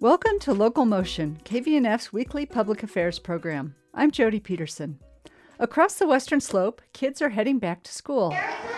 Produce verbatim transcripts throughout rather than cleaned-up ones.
Welcome to Local Motion, K V N F's weekly public affairs program. I'm Jody Peterson. Across the Western Slope, kids are heading back to school.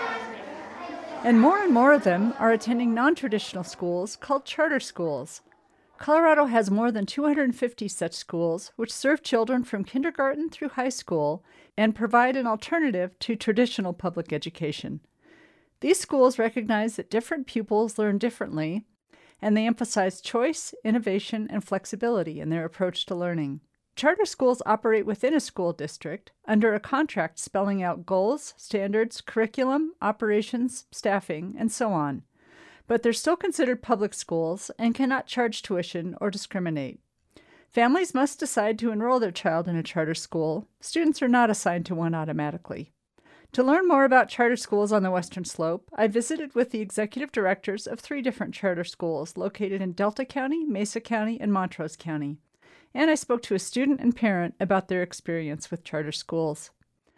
And more and more of them are attending non-traditional schools called charter schools. Colorado has more than two hundred fifty such schools, which serve children from kindergarten through high school and provide an alternative to traditional public education. These schools recognize that different pupils learn differently, and they emphasize choice, innovation, and flexibility in their approach to learning. Charter schools operate within a school district under a contract spelling out goals, standards, curriculum, operations, staffing, and so on. But they're still considered public schools and cannot charge tuition or discriminate. Families must decide to enroll their child in a charter school. Students are not assigned to one automatically. To learn more about charter schools on the Western Slope, I visited with the executive directors of three different charter schools located in Delta County, Mesa County, and Montrose County. And I spoke to a student and parent about their experience with charter schools.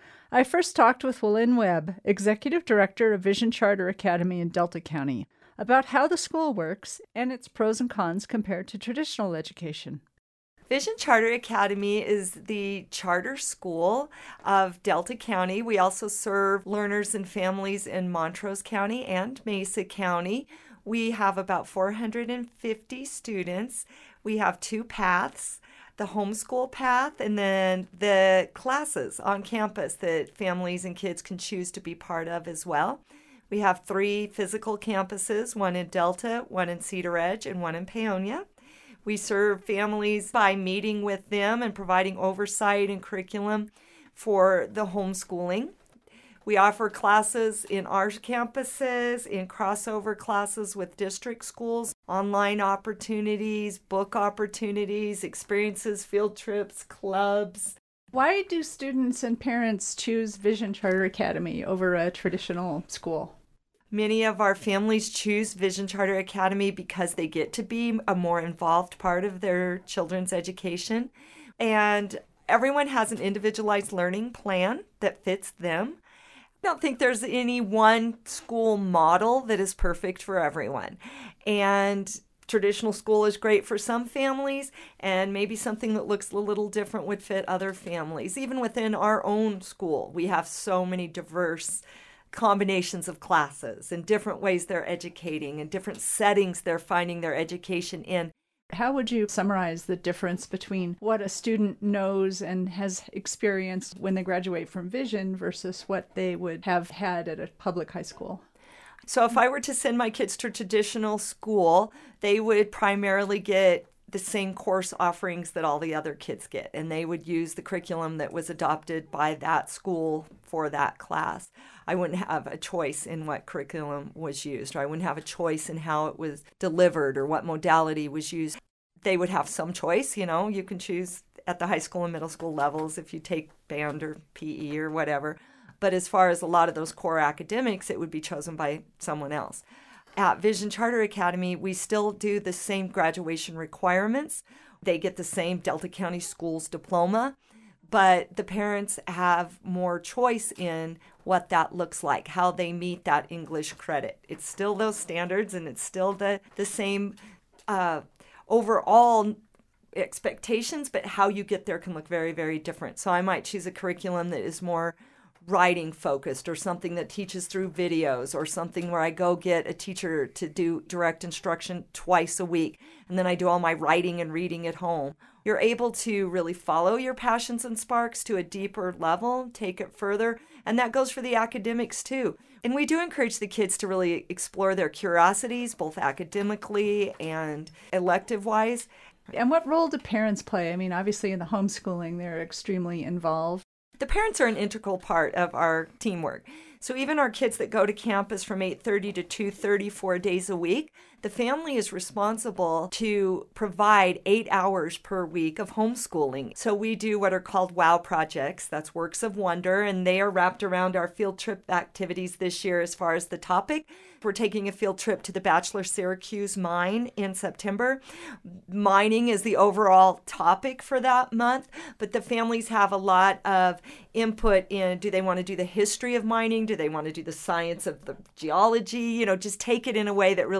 I first talked with Willin Webb, executive director of Vision Charter Academy in Delta County, about how the school works and its pros and cons compared to traditional education. Vision Charter Academy is the charter school of Delta County. We also serve learners and families in Montrose County and Mesa County. We have about four hundred fifty students. We have two paths, the homeschool path and then the classes on campus that families and kids can choose to be part of as well. We have three physical campuses, one in Delta, one in Cedar Edge, and one in Paonia. We serve families by meeting with them and providing oversight and curriculum for the homeschooling. We offer classes in our campuses, in crossover classes with district schools, online opportunities, book opportunities, experiences, field trips, clubs. Why do students and parents choose Vision Charter Academy over a traditional school? Many of our families choose Vision Charter Academy because they get to be a more involved part of their children's education. And everyone has an individualized learning plan that fits them. I don't think there's any one school model that is perfect for everyone. And traditional school is great for some families, and maybe something that looks a little different would fit other families. Even within our own school, we have so many diverse combinations of classes and different ways they're educating and different settings they're finding their education in. How would you summarize the difference between what a student knows and has experienced when they graduate from Vision versus what they would have had at a public high school? So if I were to send my kids to traditional school, they would primarily get the same course offerings that all the other kids get, and they would use the curriculum that was adopted by that school for that class. I wouldn't have a choice in what curriculum was used, or I wouldn't have a choice in how it was delivered or what modality was used. They would have some choice, you know, you can choose at the high school and middle school levels if you take band or P E or whatever. But as far as a lot of those core academics, it would be chosen by someone else. At Vision Charter Academy, we still do the same graduation requirements. They get the same Delta County Schools diploma, but the parents have more choice in what that looks like, how they meet that English credit. It's still those standards, and it's still the, the same uh, overall expectations, but how you get there can look very, very different. So I might choose a curriculum that is more writing focused, or something that teaches through videos, or something where I go get a teacher to do direct instruction twice a week, and then I do all my writing and reading at home. You're able to really follow your passions and sparks to a deeper level, take it further, and that goes for the academics too. And we do encourage the kids to really explore their curiosities, both academically and elective-wise. And what role do parents play? I mean, obviously in the homeschooling, they're extremely involved. The parents are an integral part of our teamwork. So even our kids that go to campus from eight thirty to two thirty, four days a week, the family is responsible to provide eight hours per week of homeschooling. So we do what are called WOW projects. That's Works of Wonder, and they are wrapped around our field trip activities this year as far as the topic. We're taking a field trip to the Bachelor Syracuse mine in September. Mining is the overall topic for that month, but the families have a lot of input in, do they want to do the history of mining? Do they want to do the science of the geology? You know, just take it in a way that really interests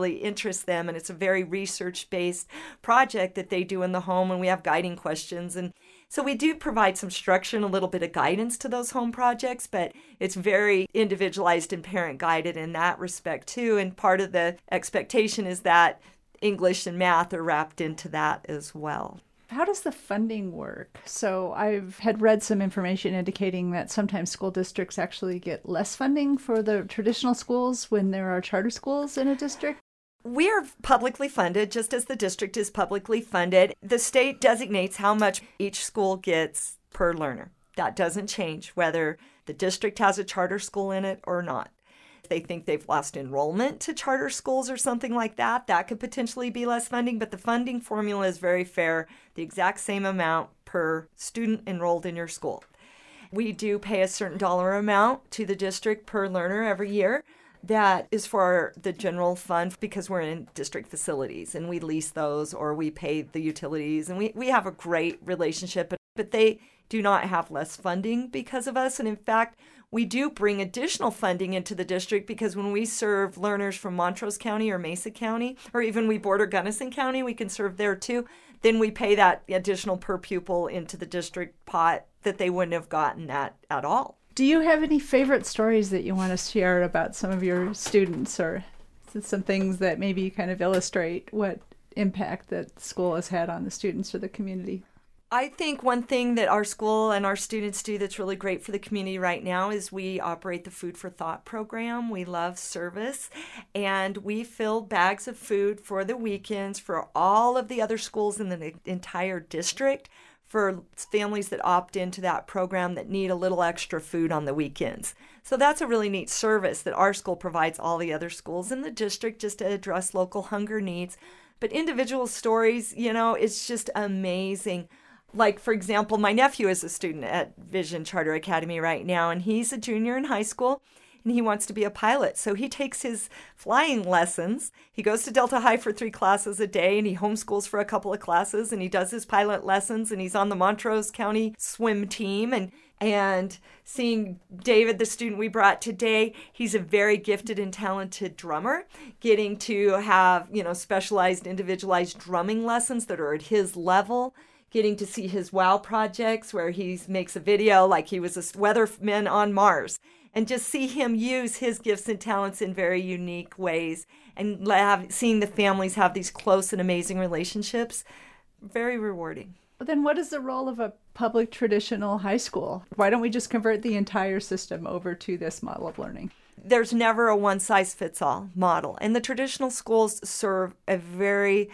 interests them. And it's a very research-based project that they do in the home, and we have guiding questions. And so we do provide some structure and a little bit of guidance to those home projects, but it's very individualized and parent-guided in that respect too. And part of the expectation is that English and math are wrapped into that as well. How does the funding work? So I've had read some information indicating that sometimes school districts actually get less funding for the traditional schools when there are charter schools in a district. We are publicly funded, just as the district is publicly funded. The state designates how much each school gets per learner. That doesn't change whether the district has a charter school in it or not. If they think they've lost enrollment to charter schools or something like that, that could potentially be less funding, but the funding formula is very fair, the exact same amount per student enrolled in your school. We do pay a certain dollar amount to the district per learner every year. That is for the general fund because we're in district facilities and we lease those or we pay the utilities, and we, we have a great relationship, but, but they do not have less funding because of us. And in fact, we do bring additional funding into the district because when we serve learners from Montrose County or Mesa County, or even we border Gunnison County, we can serve there too, then we pay that additional per pupil into the district pot that they wouldn't have gotten at, at all. Do you have any favorite stories that you want to share about some of your students, or some things that maybe kind of illustrate what impact that school has had on the students or the community? I think one thing that our school and our students do that's really great for the community right now is we operate the Food for Thought program. We love service, and we fill bags of food for the weekends for all of the other schools in the entire district, for families that opt into that program that need a little extra food on the weekends. So that's a really neat service that our school provides all the other schools in the district just to address local hunger needs. But individual stories, you know, it's just amazing. Like, for example, my nephew is a student at Vision Charter Academy right now, and he's a junior in high school, and he wants to be a pilot. So he takes his flying lessons. He goes to Delta High for three classes a day, and he homeschools for a couple of classes, and he does his pilot lessons, and he's on the Montrose County swim team. And and seeing David, the student we brought today, he's a very gifted and talented drummer, getting to have, you know, specialized, individualized drumming lessons that are at his level, getting to see his wow projects where he makes a video like he was a weatherman on Mars, and just see him use his gifts and talents in very unique ways, and have, seeing the families have these close and amazing relationships, very rewarding. Then what is the role of a public traditional high school? Why don't we just convert the entire system over to this model of learning? There's never a one-size-fits-all model, and the traditional schools serve a very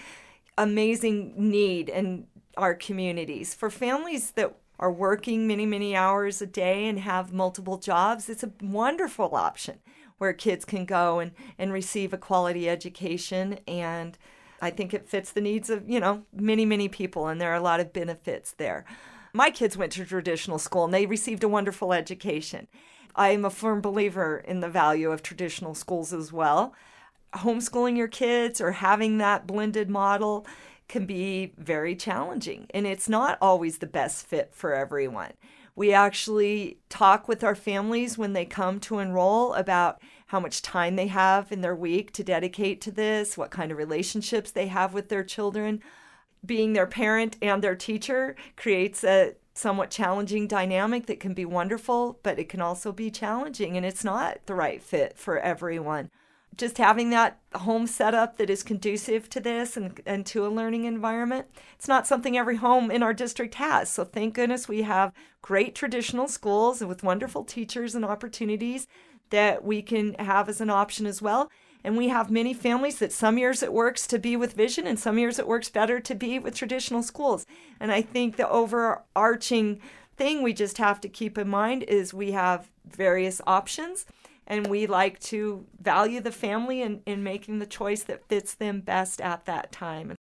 amazing need in our communities. For families that are working many, many hours a day and have multiple jobs, it's a wonderful option where kids can go and, and receive a quality education. And I think it fits the needs of, you know, many, many people, and there are a lot of benefits there. My kids went to traditional school and they received a wonderful education. I'm a firm believer in the value of traditional schools as well. Homeschooling your kids or having that blended model can be very challenging, and it's not always the best fit for everyone. We actually talk with our families when they come to enroll about how much time they have in their week to dedicate to this, what kind of relationships they have with their children. Being their parent and their teacher creates a somewhat challenging dynamic that can be wonderful, but it can also be challenging, and it's not the right fit for everyone. Just having that home setup that is conducive to this and, and to a learning environment, it's not something every home in our district has. So thank goodness we have great traditional schools and with wonderful teachers and opportunities that we can have as an option as well. And we have many families that some years it works to be with Vision and some years it works better to be with traditional schools. And I think the overarching thing we just have to keep in mind is we have various options. And we like to value the family in, in making the choice that fits them best at that time.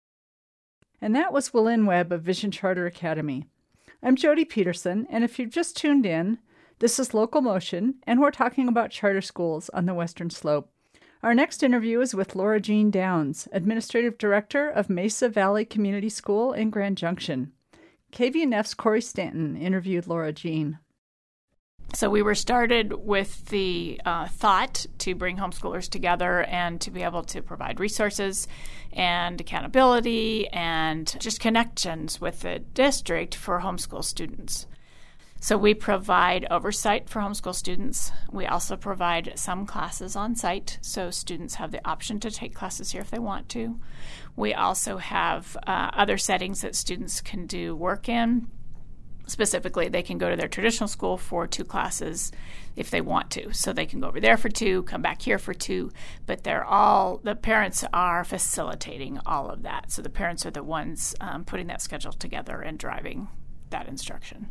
And that was Willin Webb of Vision Charter Academy. I'm Jody Peterson, and if you've just tuned in, this is Local Motion, and we're talking about charter schools on the Western Slope. Our next interview is with Laura Jean Downs, Administrative Director of Mesa Valley Community School in Grand Junction. K V N F's Corey Stanton interviewed Laura Jean. So we were started with the uh, thought to bring homeschoolers together and to be able to provide resources and accountability and just connections with the district for homeschool students. So we provide oversight for homeschool students. We also provide some classes on site, so students have the option to take classes here if they want to. We also have uh, other settings that students can do work in. Specifically, they can go to their traditional school for two classes if they want to. So they can go over there for two, come back here for two, but they're all, the parents are facilitating all of that. So the parents are the ones um, putting that schedule together and driving that instruction.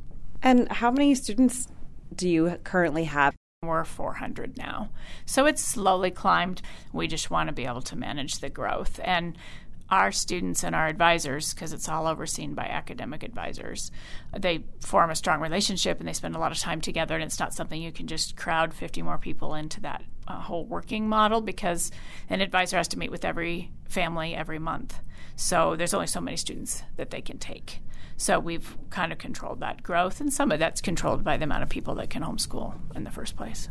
And how many students do you currently have? We're four hundred now. So it's slowly climbed. We just want to be able to manage the growth. And our students and our advisors, because it's all overseen by academic advisors, they form a strong relationship and they spend a lot of time together, and it's not something you can just crowd fifty more people into that uh, whole working model, because an advisor has to meet with every family every month. So there's only so many students that they can take. So we've kind of controlled that growth, and some of that's controlled by the amount of people that can homeschool in the first place.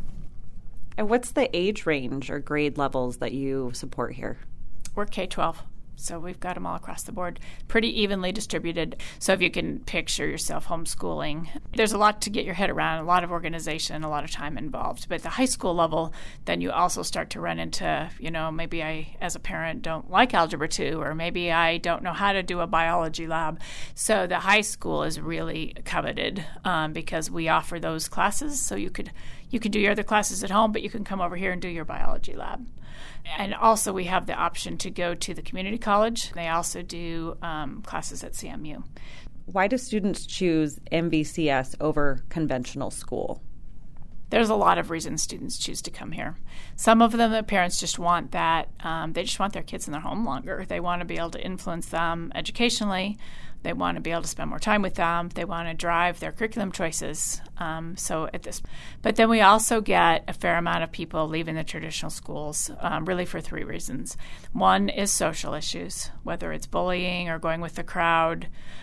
And what's the age range or grade levels that you support here? We're K twelve. So we've got them all across the board, pretty evenly distributed. So if you can picture yourself homeschooling, there's a lot to get your head around, a lot of organization, a lot of time involved. But at the high school level, then you also start to run into, you know, maybe I, as a parent, don't like Algebra two, or maybe I don't know how to do a biology lab. So the high school is really coveted um, because we offer those classes. So you could you could do your other classes at home, but you can come over here and do your biology lab. And also we have the option to go to the community college. They also do um, classes at C M U. Why do students choose M V C S over conventional school? There's a lot of reasons students choose to come here. Some of them, the parents just want that. Um, they just want their kids in their home longer. They want to be able to influence them educationally. They want to be able to spend more time with them. They want to drive their curriculum choices. Um, so at this, but then we also get a fair amount of people leaving the traditional schools, um, really for three reasons. One is social issues, whether it's bullying or going with the crowd.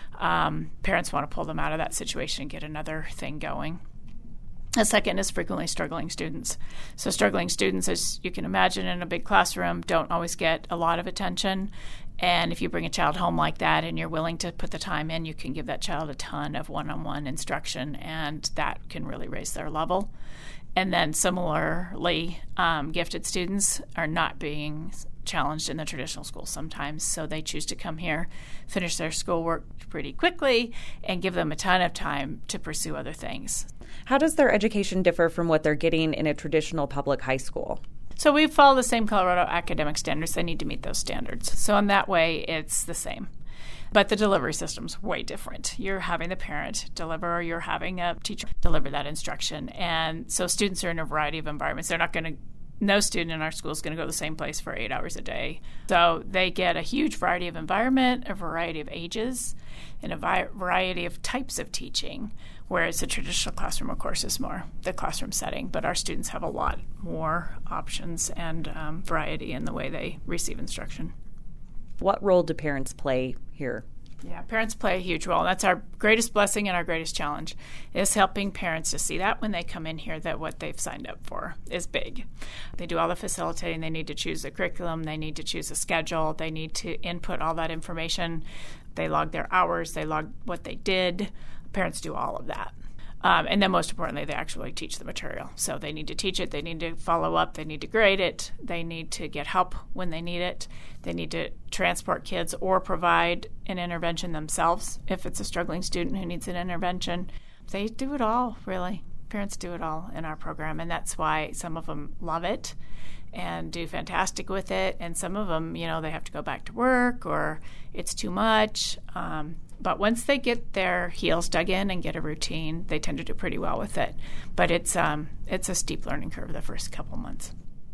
Um, parents want to pull them out of that situation and get another thing going. The second is frequently struggling students. So struggling students, as you can imagine, in a big classroom, don't always get a lot of attention. And if you bring a child home like that and you're willing to put the time in, you can give that child a ton of one-on-one instruction, and that can really raise their level. And then similarly, um, gifted students are not being challenged in the traditional school sometimes, so they choose to come here, finish their schoolwork pretty quickly, and give them a ton of time to pursue other things. How does their education differ from what they're getting in a traditional public high school? So we follow the same Colorado academic standards. They need to meet those standards. So in that way, it's the same. But the delivery system's way different. You're having the parent deliver, or you're having a teacher deliver that instruction. And so students are in a variety of environments. They're not going to, no student in our school is going to go to the same place for eight hours a day. So they get a huge variety of environment, a variety of ages, and a vi- variety of types of teaching, whereas the traditional classroom, of course, is more the classroom setting. But our students have a lot more options and um, variety in the way they receive instruction. What role do parents play here? Yeah, parents play a huge role. That's our greatest blessing and our greatest challenge, is helping parents to see that when they come in here, that what they've signed up for is big. They do all the facilitating. They need to choose the curriculum. They need to choose a schedule. They need to input all that information. They log their hours. They log what they did. Parents do all of that. Um, and then most importantly, they actually teach the material. So they need to teach it. They need to follow up. They need to grade it. They need to get help when they need it. They need to transport kids or provide an intervention themselves if it's a struggling student who needs an intervention. They do it all, really. Parents do it all in our program, and that's why some of them love it and do fantastic with it. And some of them, you know, they have to go back to work or it's too much. Um, But once they get their heels dug in and get a routine, they tend to do pretty well with it. But it's um, it's a steep learning curve the first couple months.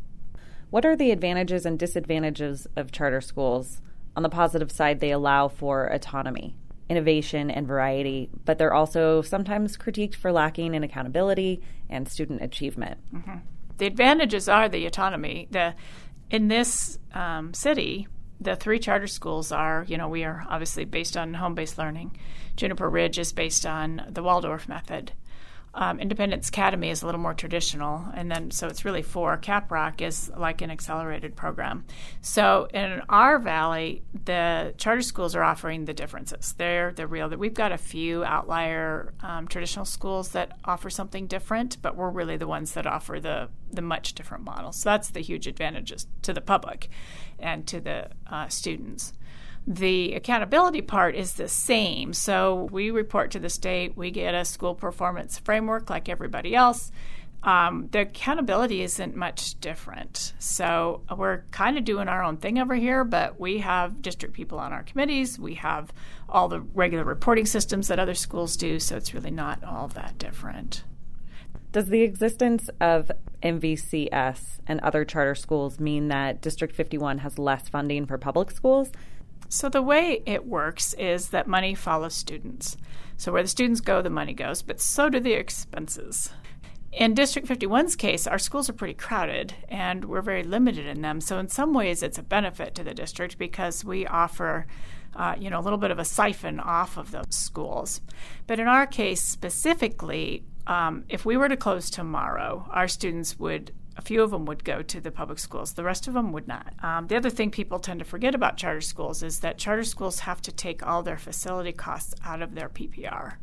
What are the advantages and disadvantages of charter schools? On the positive side, they allow for autonomy, innovation, and variety, but they're also sometimes critiqued for lacking in accountability and student achievement. Mm-hmm. The advantages are the autonomy. The in this um, city, the three charter schools are, you know, we are obviously based on home-based learning. Juniper Ridge is based on the Waldorf method. Um, Independence Academy is a little more traditional, and then so it's really four. Caprock is like an accelerated program. So in our valley, the charter schools are offering the differences. They're they're real. We've got a few outlier um, traditional schools that offer something different, but we're really the ones that offer the the much different models. So that's the huge advantages to the public and to the uh, students. The accountability part is the same. So we report to the state. We get a school performance framework like everybody else. Um, the accountability isn't much different. So we're kind of doing our own thing over here, but we have district people on our committees. We have all the regular reporting systems that other schools do, so it's really not all that different. Does the existence of M V C S and other charter schools mean that District fifty-one has less funding for public schools? So the way it works is that money follows students. So where the students go, the money goes, but so do the expenses. In District fifty-one's case, our schools are pretty crowded, and we're very limited in them. So in some ways, it's a benefit to the district because we offer uh, you know, a little bit of a siphon off of those schools. But in our case specifically, um, if we were to close tomorrow, our students would a few of them would go to the public schools. The rest of them would not. Um, the other thing people tend to forget about charter schools is that charter schools have to take all their facility costs out of their P P R.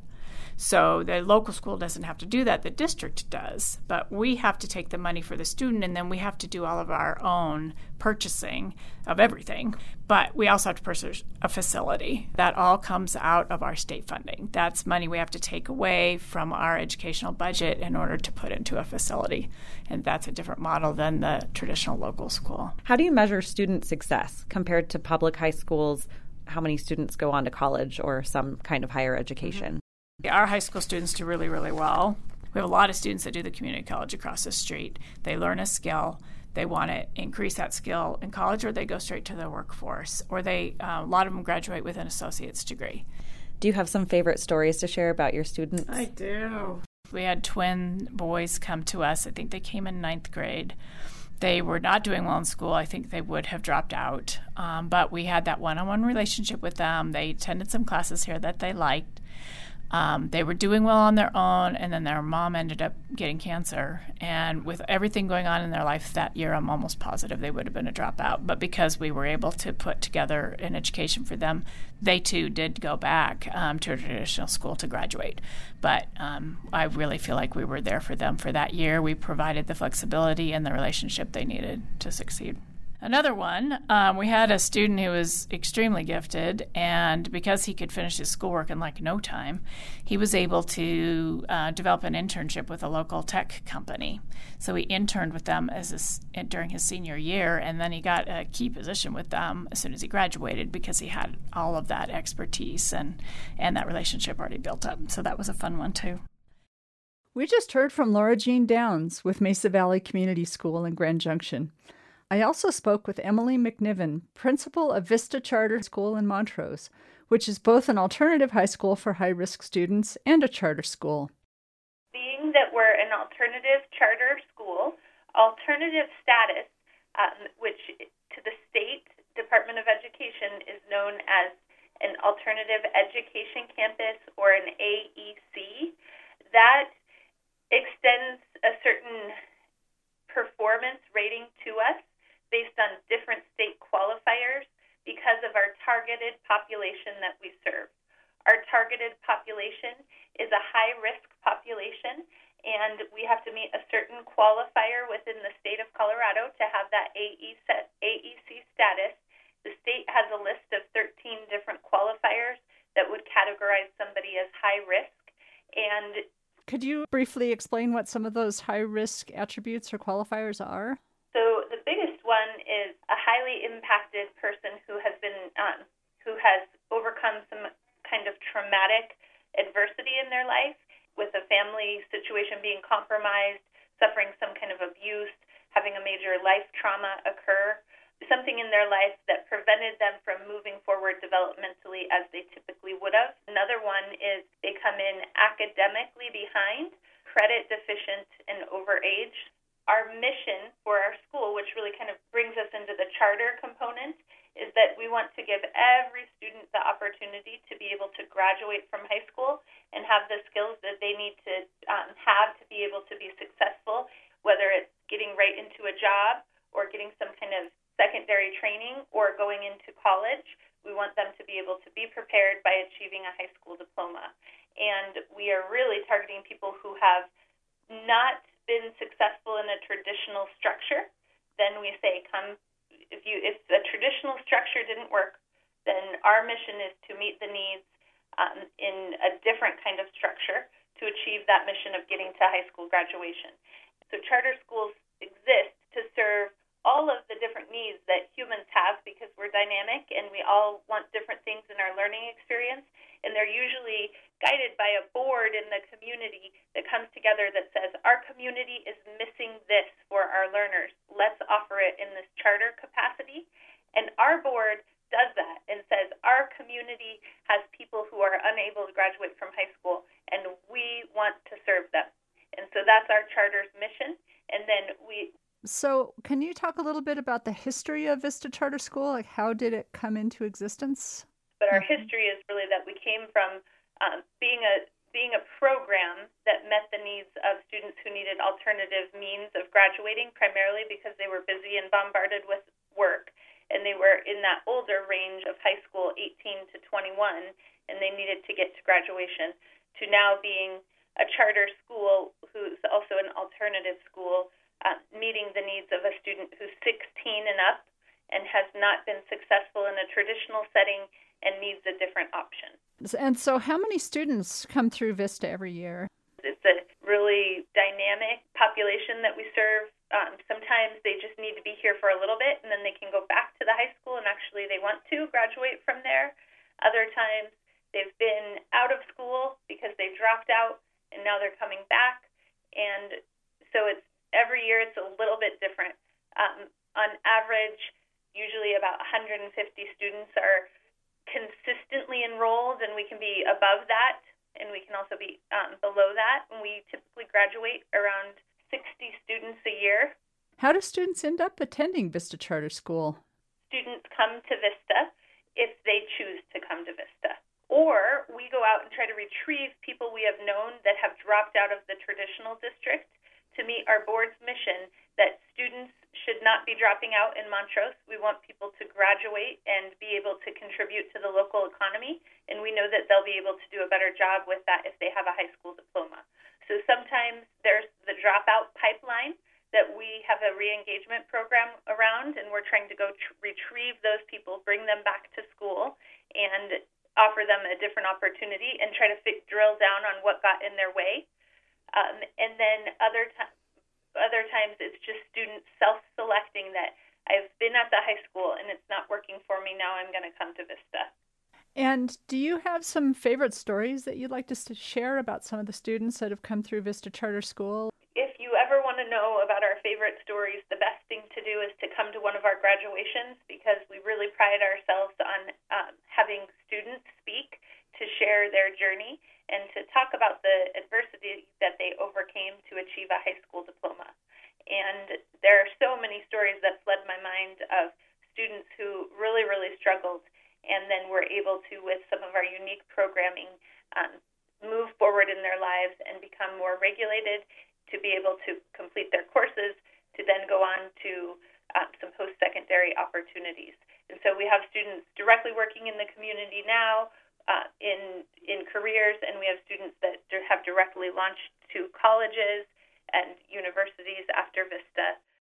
So the local school doesn't have to do that. The district does. But we have to take the money for the student, and then we have to do all of our own purchasing of everything. But we also have to purchase a facility. That all comes out of our state funding. That's money we have to take away from our educational budget in order to put into a facility. And that's a different model than the traditional local school. How do you measure student success compared to public high schools? How many students go on to college or some kind of higher education? Mm-hmm. Our high school students do really, really well. We have a lot of students that do the community college across the street. They learn a skill. They want to increase that skill in college, or they go straight to the workforce, or they uh, a lot of them graduate with an associate's degree. Do you have some favorite stories to share about your students? I do. We had twin boys come to us. I think they came in ninth grade. They were not doing well in school. I think they would have dropped out. Um, but we had that one-on-one relationship with them. They attended some classes here that they liked. Um, they were doing well on their own, and then their mom ended up getting cancer. And with everything going on in their life that year, I'm almost positive they would have been a dropout. But because we were able to put together an education for them, they too did go back um, to a traditional school to graduate. But um, I really feel like we were there for them for that year. We provided the flexibility and the relationship they needed to succeed. Another one, um, we had a student who was extremely gifted, and because he could finish his schoolwork in like no time, he was able to uh, develop an internship with a local tech company. So he interned with them as a, during his senior year, and then he got a key position with them as soon as he graduated because he had all of that expertise and, and that relationship already built up. So that was a fun one too. We just heard from Laura Jean Downs with Mesa Valley Community School in Grand Junction. I also spoke with Emily McNiven, principal of Vista Charter School in Montrose, which is both an alternative high school for high-risk students and a charter school. Being that we're an alternative charter school, alternative status, um, which to the state Department of Education is known as an alternative education campus or an A E C, that extends a certain performance rating to us based on different state qualifiers because of our targeted population that we serve. Our targeted population is a high-risk population, and we have to meet a certain qualifier within the state of Colorado to have that A E C status. The state has a list of thirteen different qualifiers that would categorize somebody as high risk. And could you briefly explain what some of those high-risk attributes or qualifiers are? So the biggest one is a highly impacted person who has been um, who has overcome some kind of traumatic adversity in their life, with a family situation being compromised, suffering some kind of abuse, having a major life trauma occur, something in their life that prevented them from moving forward developmentally as they typically would have. Another one is they come in academically behind, credit deficient, and overage. Our mission for our school, which really kind of brings us into the charter component, is that we want to give every student the opportunity to be able to graduate from high school and have the skills that they need to um, have to be able to be successful, whether it's getting right into a job or getting some kind of secondary training or going into college. We want them to be able to be prepared by achieving a high school diploma. And we are really targeting people who have not been successful in a traditional structure. Then we say, come, if you if the traditional structure didn't work, then our mission is to meet the needs um, in a different kind of structure to achieve that mission of getting to high school graduation. So charter schools exist to serve all of the different needs that humans have because we're dynamic and we all want different things in our learning experience. And they're usually guided by a board in the community that comes together that says, our community is missing this for our learners. Let's offer it in this charter capacity. And our board does that and says, our community has people who are unable to graduate from high school, and we want to serve them. And so that's our charter's mission. And then we... So can you talk a little bit about the history of Vista Charter School? Like, how did it come into existence? But our history is really that we came from um, being a being a program that met the needs of students who needed alternative means of graduating, primarily because they were busy and bombarded with work, and they were in that older range of high school, eighteen to twenty-one, and they needed to get to graduation, to now being a charter school who's also an alternative school, uh, meeting the needs of a student who's sixteen and up and has not been successful in a traditional setting and needs a different option. And so how many students come through Vista every year? It's a really dynamic population that we serve. Um, sometimes they just need to be here for a little bit, and then they can go back to the high school, and actually they want to graduate from there. Other times they've been out of school because they dropped out, and now they're coming back. And so it's every year it's a little bit different. Um, on average, usually about one hundred fifty students are consistently enrolled, and we can be above that, and we can also be um, below that. And we typically graduate around sixty students a year. How do students end up attending Vista Charter School? Students come to Vista if they choose to come to Vista. Or we go out and try to retrieve people we have known that have dropped out of the traditional district to meet our board's mission that students should not be dropping out in Montrose. We want people to graduate and be able to contribute to the local economy, and we know that they'll be able to do a better job with that if they have a high school diploma. So sometimes there's the dropout pipeline that we have a re-engagement program around, and we're trying to go tr- retrieve those people, bring them back to school, and offer them a different opportunity and try to fit, drill down on what got in their way. Um, and then other times, Other times it's just students self-selecting that I've been at the high school and it's not working for me, now I'm going to come to Vista. And do you have some favorite stories that you'd like to share about some of the students that have come through Vista Charter School? If you ever want to know about our favorite stories, the best thing to do is to come to one of our graduations, because we really pride ourselves on um, having students speak to share their journey and to talk about the adversity that they overcame to achieve a high school diploma. And there are so many stories that flood my mind of students who really, really struggled and then were able to, with some of our unique programming, um, move forward in their lives and become more regulated, to be able to complete their courses, to then go on to um, some post-secondary opportunities. And so we have students directly working in the community now, Uh, in in careers, and we have students that have directly launched to colleges and universities after Vista.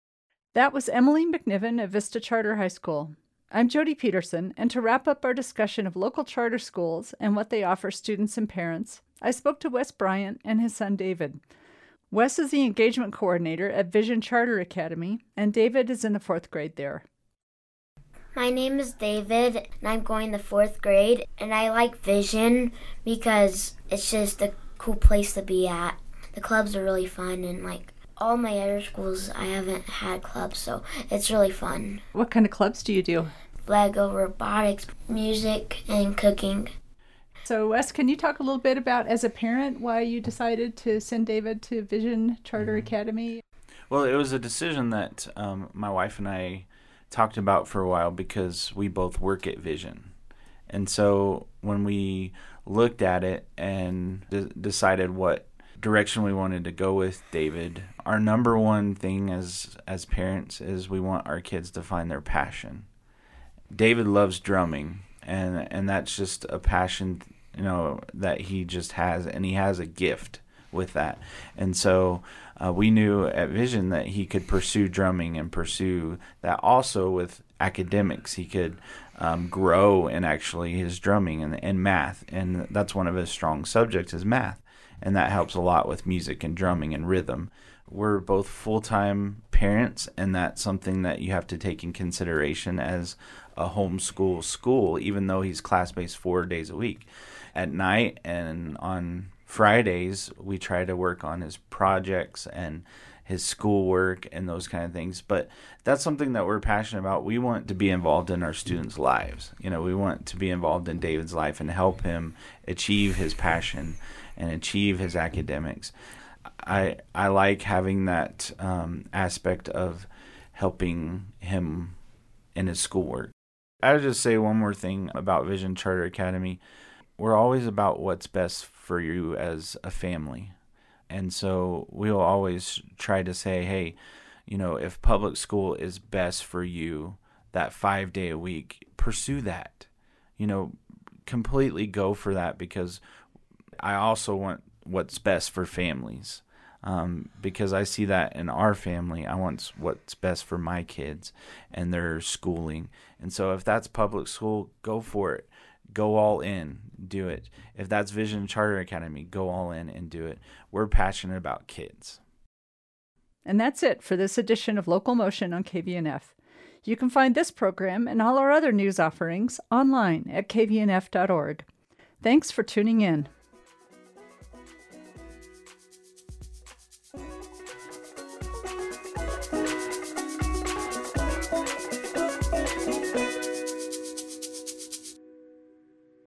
That was Emily McNiven of Vista Charter High School. I'm Jody Peterson, and to wrap up our discussion of local charter schools and what they offer students and parents, I spoke to Wes Bryant and his son David. Wes is the engagement coordinator at Vision Charter Academy, and David is in the fourth grade there. My name is David, and I'm going to fourth grade, and I like Vision because it's just a cool place to be at. The clubs are really fun, and like all my other schools, I haven't had clubs, so it's really fun. What kind of clubs do you do? Lego, robotics, music, and cooking. So Wes, can you talk a little bit about, as a parent, why you decided to send David to Vision Charter mm-hmm. Academy? Well, it was a decision that um, my wife and I talked about for a while because we both work at Vision. And so when we looked at it and d- decided what direction we wanted to go with David. Our number one thing as as parents is we want our kids to find their passion. David loves drumming, and and that's just a passion, you know, that he just has, and he has a gift with that. And so uh, we knew at Vision that he could pursue drumming and pursue that also with academics. He could um, grow in actually his drumming and, and math, and that's one of his strong subjects is math, and that helps a lot with music and drumming and rhythm. We're both full-time parents, and that's something that you have to take in consideration as a homeschool school, even though he's class-based four days a week. At night and on Fridays, we try to work on his projects and his schoolwork and those kind of things. But that's something that we're passionate about. We want to be involved in our students' lives. You know, we want to be involved in David's life and help him achieve his passion and achieve his academics. I I like having that um, aspect of helping him in his schoolwork. I would just say one more thing about Vision Charter Academy. We're always about what's best for you as a family. And so we'll always try to say, hey, you know, if public school is best for you, that five day a week, pursue that. You know, completely go for that, because I also want what's best for families. Um, because I see that in our family. I want what's best for my kids and their schooling. And so if that's public school, go for it. Go all in, do it. If that's Vision Charter Academy, go all in and do it. We're passionate about kids. And that's it for this edition of Local Motion on K V N F. You can find this program and all our other news offerings online at k v n f dot org. Thanks for tuning in.